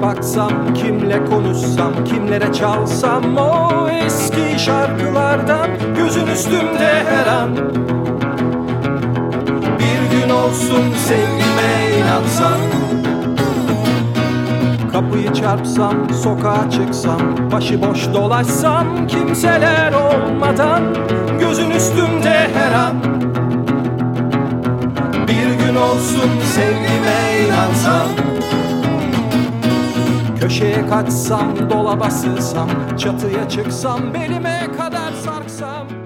baksam, kimle konuşsam, kimlere çalsam o eski şarkılardan, gözün üstümde her an. Bir gün olsun sevgime inansam, kapıyı çarpsam, sokağa çıksam, başıboş dolaşsam, kimseler olmadan, gözün üstümde her an. Bir gün olsun sevgime inansam, köşeye kaçsam, dolaba sığsam, çatıya çıksam, belime kadar sarksam.